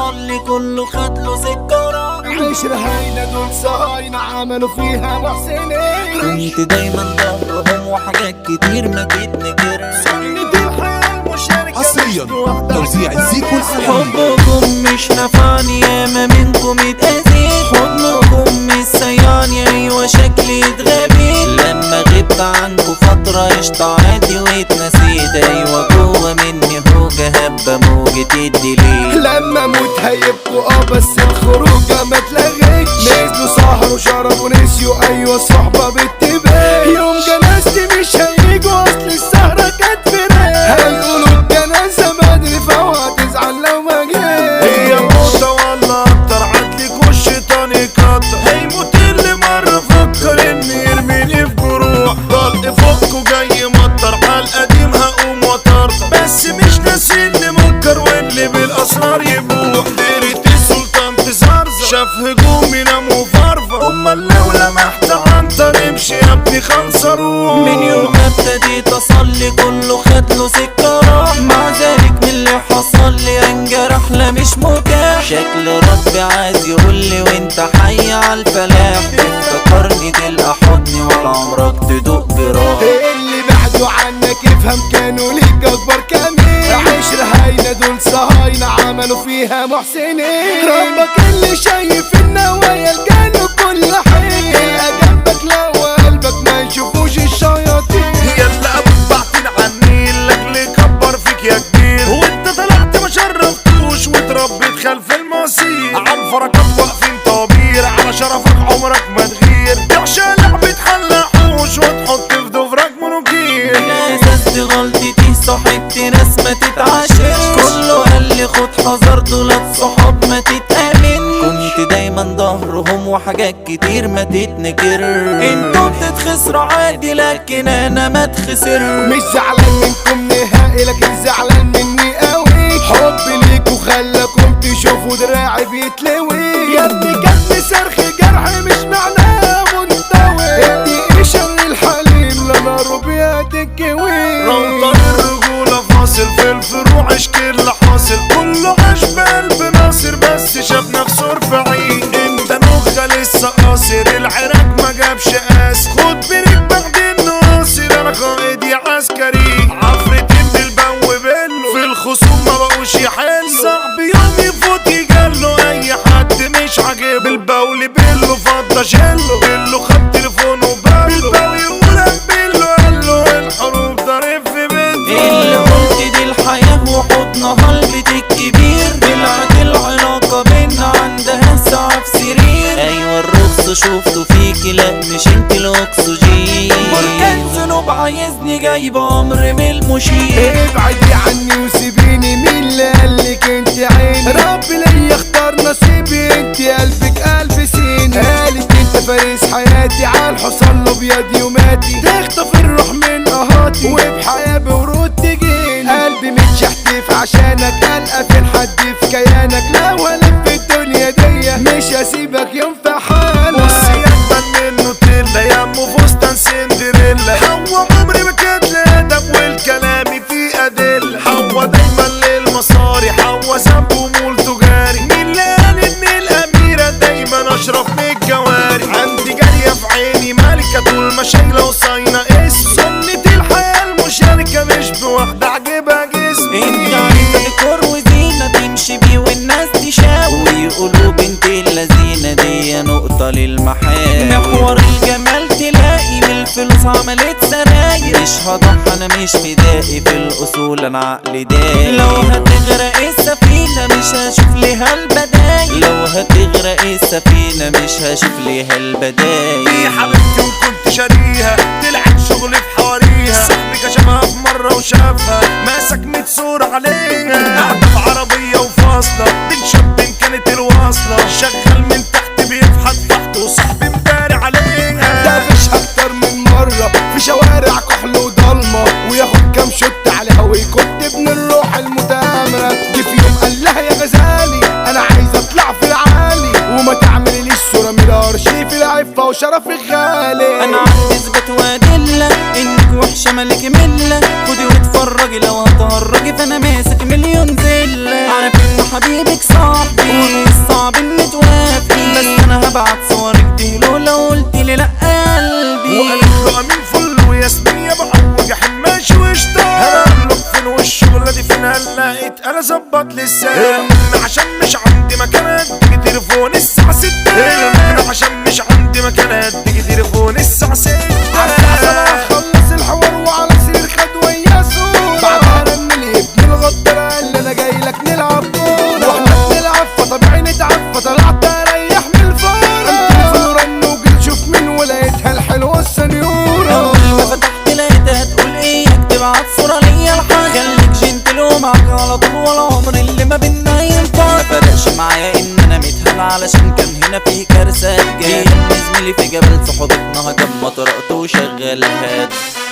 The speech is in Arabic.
تصلي كله خد له سكرة. عشرة هاينة دول صهاينة عملوا فيها محسنين. كنت دايما ظهرهم وحاجات كتير ما تتنكر. سنة الحياة المشاركة حصريا توزيع زيكو العالمي. حبكم مش نفعني ياما منكم اتأذيت. حضنكم مش سيعني ايوه شكلي اتغابيت. لما غبت عنكم فترة قشطة عادي واتنسيت. ايوه جوه مني هوجة هبة موجة الدليل. لما اموت هيبقوا بس الخروجة ما اتلغتش. نزلوا سهروا شربوا نسيوا ايوه صحبة بالتباهي. يوم جنازتي مش هيجوا اصل السهرة كانت فراق. هيقولوا الجنازة بدري فهو هتزعل لو ما جاش. هي موتة ولا اكتر عدلك والشيطان يكتر. هيموت اللي مرة فكر اني يرميني في جروح. ضل فكه جاي مطر عالقديم هقوم وطرطر. بس مش ناسي اللي منكر واللي بالاسرار يبوح. ديرة السلطان تزرزر شاف هجومي نام وفرفر. امال لو لمحت عنتر امشي يا ابني خنصروح. من يوم ما ابتديت اصلي كله خد له سكرة. مع ذلك من اللي حصل لي انجرح لا مش متاح. شكل ربي عايز يقولي وانت حي عالفلاح. افتكرني تلقى حضني ولا عمرك تدوق جراح. اللي بعدوا عنك افهم كانوا ليك اكبر كمين. عشرة هاينة دول صهاينة عملوا فيها محسنين. ربك اللي شايف النوايا الجانب كل حين. يلقى جنبك لو قلبك ما يشوفوش الشياطين. يلا ابوك بعتين عني اللي كبر فيك يا كبير. وانت طلعت ما شرفتوش واتربيت خلف المصير. عن فركات واقفين طوابير على شرفك عمرك ما تغير. تعشى لعبة حلاحوش وتحط في ضفرك منوكير. الاساس دي غلطتي صاحبت ناس ما تتعاشرش. كله قال لي خد حذر دولت صحاب ما تتأمن. كنت دايما ظهرهم وحاجات كتير ما تتنكر. انتوا بتتخسروا عادي لكن انا ما اتخسر. مش زعلان منكم نهائي لكن زعلان مني قوي. حبي ليكوا خلاكم تشوفوا دراعي بيتلوي. يا ابني جاتني صرخ جرح مش معناه منطوي. ادي شر الحليم لا نار بيد الكوي. روضة الرجولة فاصل في الفروع اشكي اللي حاصل. كله عاش بقلب ناصر بس شاف نفسه رفعين. انت نخة لسه قاصر العراق ما جابش قاس. خد بريك بعد الناصر انا قائدي عسكري. عفرتين بالبو بيلو في الخصوم ما بقوش يحلوا. صعب يوم يفوت يجله اي حد مش عاجب. البول بيلو فضى شله. بيلو خد تليفونه وبابله. بالبو يقولك بيلو قاله الحروب ضارب في بيته. اللي قلت دي الحياة وحضنها البيت الكبير. طلعت العلاقة بينا عندها ساعة في سرير. ايوه الرخص شوفته فيكي لا مش انت الاكسجين. بركان ذنوب عايزني جايب امر من المشير. ابعدي عني وسيبيني مين اللي قالك انت عيني. ربي ليا اختار نصيبي انت قلبك قلب سين. قالت انت فارس حياتي عالحصان الابيض يوماتي. تخطف الروح من قهاتي وبحياة بورود تجيني. قلبي متشحتف عشانك قلقة في حد في كيانك. لو هلف في الدنيا دي مش هسيبك يوم في حالك. بصي اجمل منه تلا يا ام فستان سندريلا. حوا عمري ما كانت لها ادب والكلام فيه ادله. حوا دايما للمصاري حوا ذنب ومول تجاري. مين اللي قال ان الاميره دايما اشرف من الجواري. عندي جاريه في عيني مالكه طول ما شايله وصاينه اسم. سنه الحياه المشاركه مش بواحده عجبها جسمي. انت عندك ديكور وزينة تمشي بيه والناس تشاور. ويقولوا بنت اللذينة دي نقطة للمحال. محور الجمال تلاقي من الفلوس عملت سراير. مش هضحى انا مش فدائي في الاصول انا عقلي دايق. لو هتغرق السفينة مش هشوف ليها البدايل. لو هتغرق السفينة مش هشوف ليها البدايل. دي حبيبتي وكنت شاريها طلعت شغل في حواريها. صاحبي كشفها في مرة وشافها ماسك 100 صورة عليها. قاعدة في عربية وفاصلة بين شاب كانت الواصلة. شغال من تحت بيفحت فحت وصاحبي مداري عليها. ده مش اكتر من مرة في شوارع كحل وضلمة. وياخد كام شوت عليها ويكت ابن الروح المتآمرة. جه في يوم قال لها يا غزالي انا عايز اطلع في العالي. وما تعمليليش صورة من الارشيف العفة وشرفك غالي. انا عندي اثبات وادلة انك وحشة ملك ملة. خدي واتفرجي لو هتهرجي فانا ماسك مليون زلة. عارف ان حبيبك صاحبي صعب ان توافقي، بس انا هبعت صورك دهلو لو قلتلي لا قلبي. وقالت له امين فل وياسمين يا بعوج حماشي واشتاق، هقولك فين والشغلة دي فين هنلاقيت انا ظبط لسان، عشان مش عندي مكانات تيجي تليفون الساعة 6، عشان مش عندي مكانات تيجي تليفون الساعة 6. خلص الحوار وعلى سير خد وياسو، بعدها رنلي ابن الغدار قال لي انا جاي لك نلعب كورة، واحنا بنلعب فطبيعي نتعب، فطلعت اريح من الفورة. التليفون رن وجيت اشوف مين ولقيتها الحلوة السنيورة. اول ما فتحت لقيتها تقول اياك تبعت صورة ليا الحاج، خليك جنتل ومعاك على طول ولا عمر اللي ما بينا ينفع. ما فرقش معايا ان انا متهان علشان كان هنا في كارثة جاية، زميلي في جبل صحبتنا هجم ما طرقته وشغال هاد.